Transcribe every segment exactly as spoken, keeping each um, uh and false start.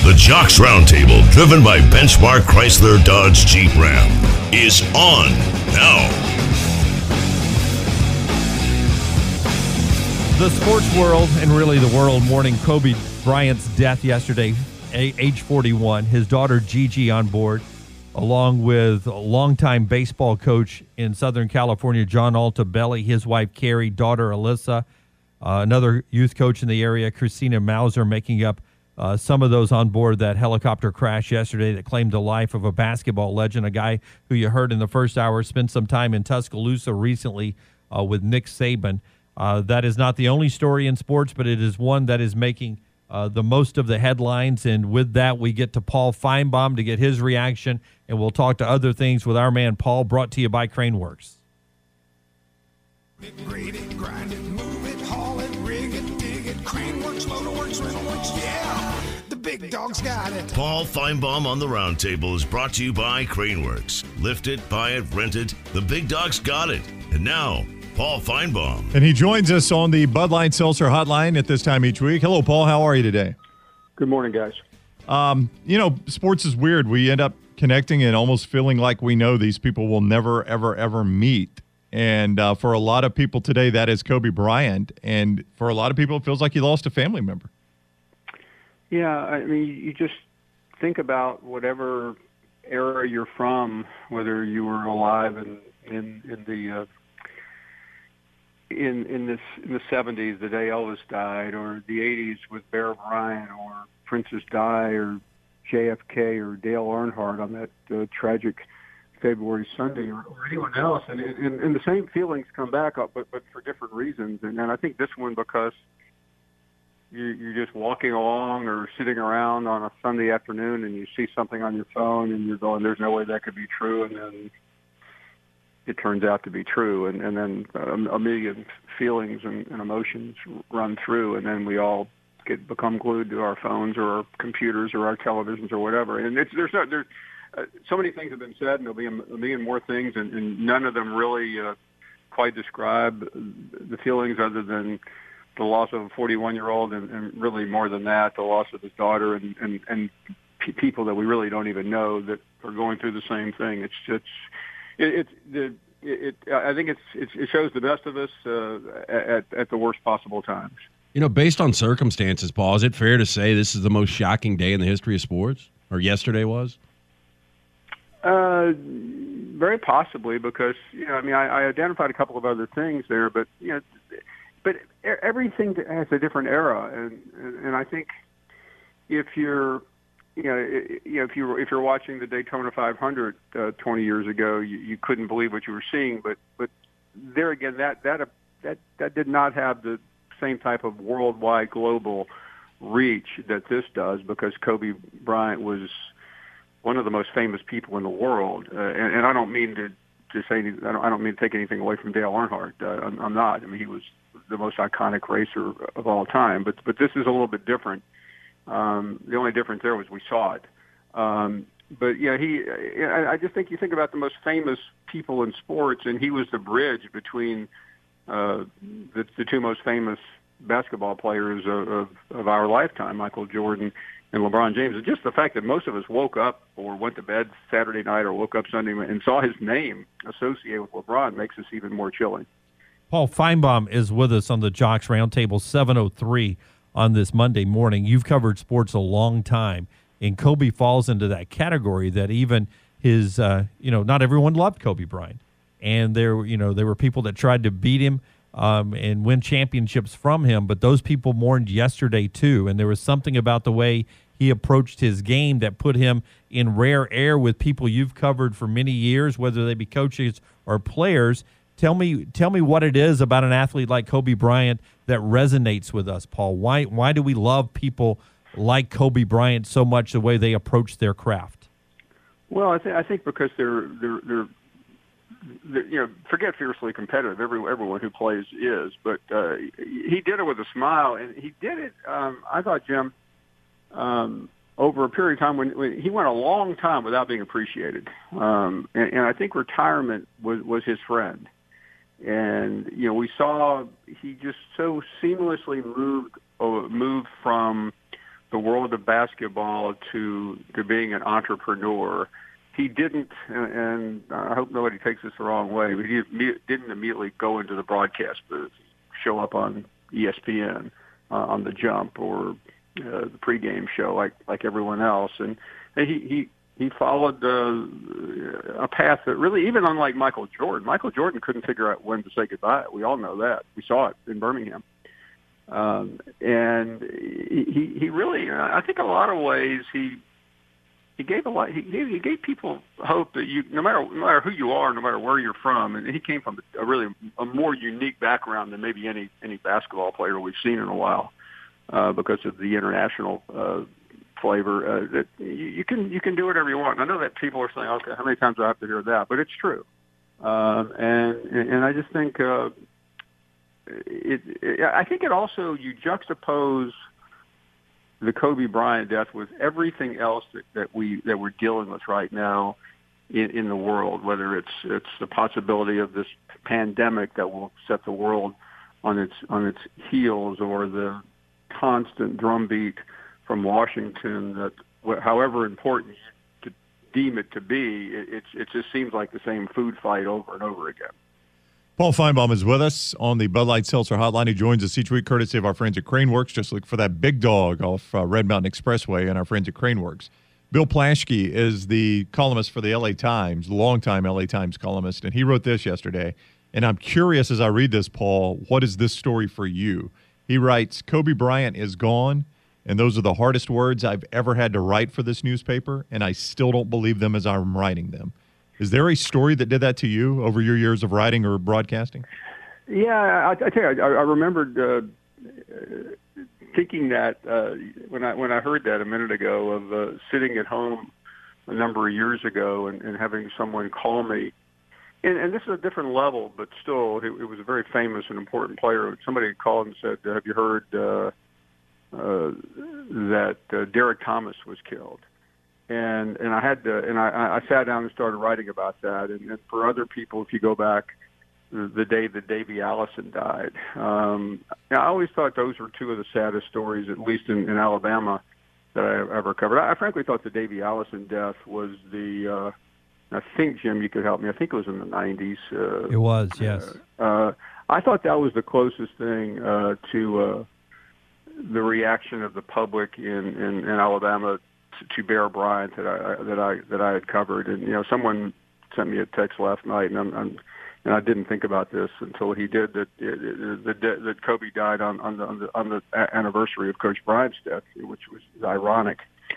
The Jocks Roundtable, driven by Benchmark Chrysler Dodge Jeep Ram, is on now. The sports world, and really the world, mourning Kobe Bryant's death yesterday, age forty-one. His daughter Gigi on board, along with a longtime baseball coach in Southern California, John Altobelli, his wife Carrie, daughter Alyssa, uh, another youth coach in the area, Christina Mauser, making up uh, some of those on board that helicopter crash yesterday that claimed the life of a basketball legend, a guy who you heard in the first hour spent some time in Tuscaloosa recently uh, with Nick Saban. Uh, that is not the only story in sports, but it is one that is making uh, the most of the headlines. And with that, we get to Paul Finebaum to get his reaction, and we'll talk to other things with our man Paul, brought to you by Craneworks. Grade it, grind it, move it, haul it, rig it, dig it, Craneworks, Motorworks, Rentalworks, yeah, the big dog's got it. Paul Finebaum on the Roundtable is brought to you by Craneworks. Lift it, buy it, rent it. The big dog's got it. And now, Paul Finebaum. And he joins us on the Bud Light Seltzer Hotline at this time each week. Hello, Paul. How are you today? Good morning, guys. Um, you know, sports is weird. We end up connecting and almost feeling like we know these people will never, ever, ever meet. And uh, for a lot of people today, that is Kobe Bryant. And for a lot of people, it feels like you lost a family member. Yeah, I mean, you just think about whatever era you're from, whether you were alive in in, in the uh, in in this in the seventies, the day Elvis died, or the eighties with Bear Bryant, or Princess Di, or J F K, or Dale Earnhardt on that uh, tragic February Sunday, or, or anyone else, and, and and the same feelings come back up, but but for different reasons. And, and I think this one because you, you're just walking along or sitting around on a Sunday afternoon, and you see something on your phone, and you're going, "There's no way that could be true," and then it turns out to be true, and, and then a, a million feelings and, and emotions run through, and then we all get become glued to our phones or our computers or our televisions or whatever. And it's, there's no, there's uh, so many things have been said, and there'll be a, a million more things, and, and none of them really uh, quite describe the feelings other than the loss of a forty-one-year-old, and, and really more than that, the loss of his daughter, and and, and p- people that we really don't even know that are going through the same thing. It's just It, it, it, it, I think it's, it's, it shows the best of us uh, at, at the worst possible times. You know, based on circumstances, Paul, is it fair to say this is the most shocking day in the history of sports, or yesterday was? Uh, very possibly, because you know, I mean, I, I identified a couple of other things there, but you know, but everything has a different era, and and I think if you're You know, you know, if you were, if you're watching the Daytona five hundred uh, twenty years ago, you, you couldn't believe what you were seeing. But but there again, that that uh, that that did not have the same type of worldwide global reach that this does, because Kobe Bryant was one of the most famous people in the world. Uh, and, and I don't mean to to say any, I don't, I don't mean to take anything away from Dale Earnhardt. Uh, I'm, I'm not. I mean, he was the most iconic racer of all time. But but this is a little bit different. Um, the only difference there was we saw it. Um, but, yeah, he. I, I just think you think about the most famous people in sports, and he was the bridge between uh, the, the two most famous basketball players of, of, of our lifetime, Michael Jordan and LeBron James. And just the fact that most of us woke up or went to bed Saturday night or woke up Sunday and saw his name associated with LeBron makes us even more chilling. Paul Finebaum is with us on the Jocks Roundtable, seven oh three. On this Monday morning. You've covered sports a long time, and Kobe falls into that category that even his, uh, you know, not everyone loved Kobe Bryant. And there, you know, there were people that tried to beat him um, and win championships from him, but those people mourned yesterday too. And there was something about the way he approached his game that put him in rare air with people you've covered for many years, whether they be coaches or players. Tell me, tell me what it is about an athlete like Kobe Bryant that resonates with us, Paul. Why, why do we love people like Kobe Bryant so much, the way they approach their craft? Well, I, th- I think because they're, they're, they're, they're, you know, forget fiercely competitive. Every, everyone who plays is, but uh, he did it with a smile, and he did it. Um, I thought, Jim, um, over a period of time when, when he went a long time without being appreciated, um, and, and I think retirement was was his friend. And, you know, we saw he just so seamlessly moved uh, moved from the world of basketball to to being an entrepreneur. He didn't, and I hope nobody takes this the wrong way, but he didn't immediately go into the broadcast booth, show up on E S P N uh, on the Jump or uh, the pregame show like like everyone else, and, and he he he followed uh, a path that really, even unlike Michael Jordan, Michael Jordan couldn't figure out when to say goodbye. We all know that. We saw it in Birmingham. Um, and he, he really, I think in a lot of ways, he, he gave a lot, he gave, he gave people hope that you, no matter, no matter who you are, no matter where you're from, and he came from a really, a more unique background than maybe any, any basketball player we've seen in a while, uh, because of the international, uh, flavor, uh, that you, you can, you can do whatever you want. And I know that people are saying, okay, how many times do I have to hear that? But it's true. Um, and, and I just think, uh, It, it, I think it also, you juxtapose the Kobe Bryant death with everything else that, that we that we're dealing with right now in, in the world. Whether it's it's the possibility of this pandemic that will set the world on its on its heels, or the constant drumbeat from Washington that, however important you to deem it to be, it, it, it just seems like the same food fight over and over again. Paul Feinbaum is with us on the Bud Light Seltzer Hotline. He joins us each week courtesy of our friends at Craneworks. Just look for that big dog off uh, Red Mountain Expressway and our friends at Craneworks. Bill Plaschke is the columnist for the L A Times, longtime L A Times columnist, and he wrote this yesterday. And I'm curious as I read this, Paul, what is this story for you? He writes, Kobe Bryant is gone, and those are the hardest words I've ever had to write for this newspaper, and I still don't believe them as I'm writing them. Is there a story that did that to you over your years of writing or broadcasting? Yeah, I, I tell you, I, I remembered uh, thinking that uh, when I when I heard that a minute ago, of uh, sitting at home a number of years ago and, and having someone call me. And, and this is a different level, but still, it, it was a very famous and important player. Somebody called and said, have you heard uh, uh, that uh, Derek Thomas was killed? And and I had to, and I, I sat down and started writing about that. And, and for other people, if you go back the, the day that Davey Allison died, um, I always thought those were two of the saddest stories, at least in, in Alabama, that I ever covered. I, I frankly thought the Davey Allison death was the, uh, I think, Jim, you could help me, I think it was in the nineties. Uh, it was, yes. Uh, uh, I thought that was the closest thing uh, to uh, the reaction of the public in, in, in Alabama to Bear Bryant that I that I that I had covered. And you know, someone sent me a text last night, and I'm, I'm and I didn't think about this until he did, that that that Kobe died on on the, on the on the anniversary of Coach Bryant's death, which was ironic.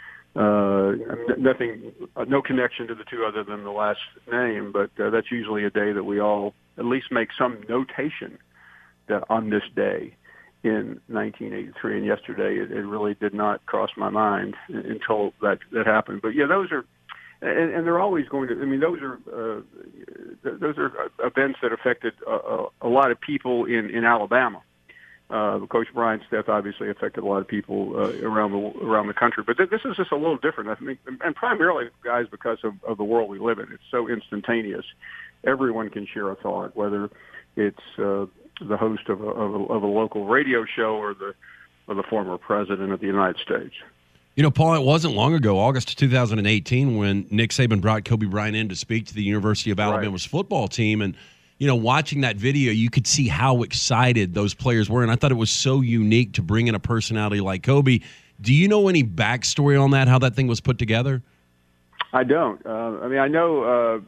Uh, nothing, no connection to the two other than the last name, but uh, that's usually a day that we all at least make some notation that on this day in nineteen eighty-three, and yesterday it, it really did not cross my mind until that that happened. But yeah, those are, and, and they're always going to. I mean, those are uh, those are events that affected a, a lot of people in in Alabama. Uh, Coach Bryant's death obviously affected a lot of people uh, around the around the country. But th- this is just a little different, I think, and primarily, guys, because of, of the world we live in. It's so instantaneous. Everyone can share a thought, whether it's uh, the host of a, of, a, of a local radio show or the or the former president of the United States. You know, Paul, it wasn't long ago, August two thousand eighteen, when Nick Saban brought Kobe Bryant in to speak to the University of Alabama's right. football team. And, you know, watching that video, you could see how excited those players were. And I thought it was so unique to bring in a personality like Kobe. Do you know any backstory on that, how that thing was put together? I don't. Uh, I mean, I know uh,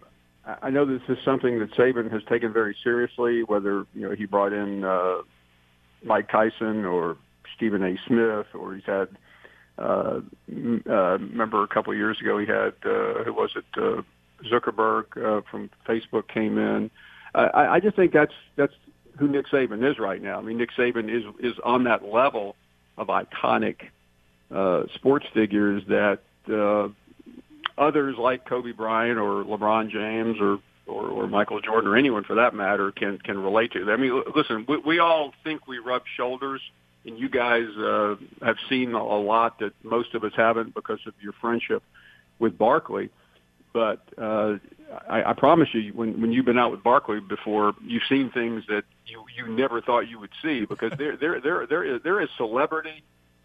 I know this is something that Saban has taken very seriously, whether, you know, he brought in uh, Mike Tyson or Stephen A. Smith, or he's had, uh, uh, remember a couple of years ago he had, uh, who was it, uh, Zuckerberg uh, from Facebook came in. Uh, I, I just think that's that's who Nick Saban is right now. I mean, Nick Saban is, is on that level of iconic uh, sports figures that uh, others like Kobe Bryant or LeBron James or, or, or Michael Jordan or anyone for that matter can can relate to. I mean, listen, we, we all think we rub shoulders, and you guys uh, have seen a lot that most of us haven't because of your friendship with Barkley. But uh, I, I promise you, when, when you've been out with Barkley before, you've seen things that you, you never thought you would see, because there there there there is there is celebrity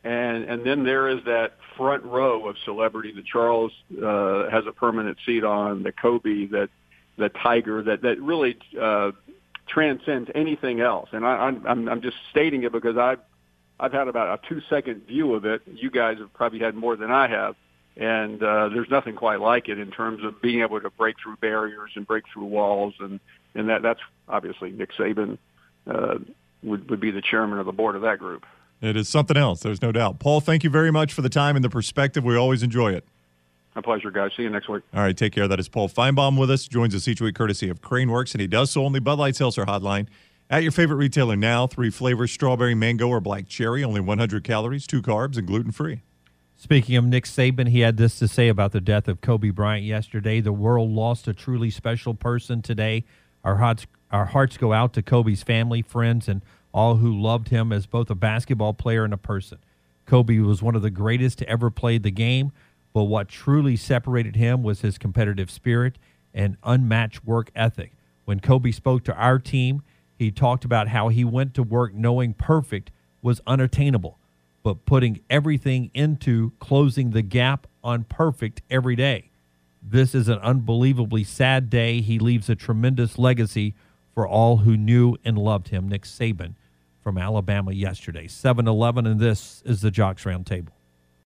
And and then there is that front row of celebrity that Charles uh, has a permanent seat on, the Kobe, that the Tiger, that that really uh, transcends anything else. And I, I'm I'm just stating it because I've I've had about a two second view of it. You guys have probably had more than I have, and uh, there's nothing quite like it in terms of being able to break through barriers and break through walls. And and that that's obviously Nick Saban uh, would would be the chairman of the board of that group. It is something else. There's no doubt. Paul, thank you very much for the time and the perspective. We always enjoy it. My pleasure, guys. See you next week. All right, take care. That is Paul Feinbaum with us. Joins us each week courtesy of Craneworks, and he does so on the Bud Light Seltzer Hotline. At your favorite retailer now, three flavors, strawberry, mango, or black cherry, only one hundred calories, two carbs, and gluten-free. Speaking of Nick Saban, he had this to say about the death of Kobe Bryant yesterday. The world lost a truly special person today. Our hearts, our hearts go out to Kobe's family, friends, and all who loved him as both a basketball player and a person. Kobe was one of the greatest to ever play the game, but what truly separated him was his competitive spirit and unmatched work ethic. When Kobe spoke to our team, he talked about how he went to work knowing perfect was unattainable, but putting everything into closing the gap on perfect every day. This is an unbelievably sad day. He leaves a tremendous legacy for all who knew and loved him. Nick Saban from Alabama yesterday. seven eleven, and this is the Jocks Roundtable.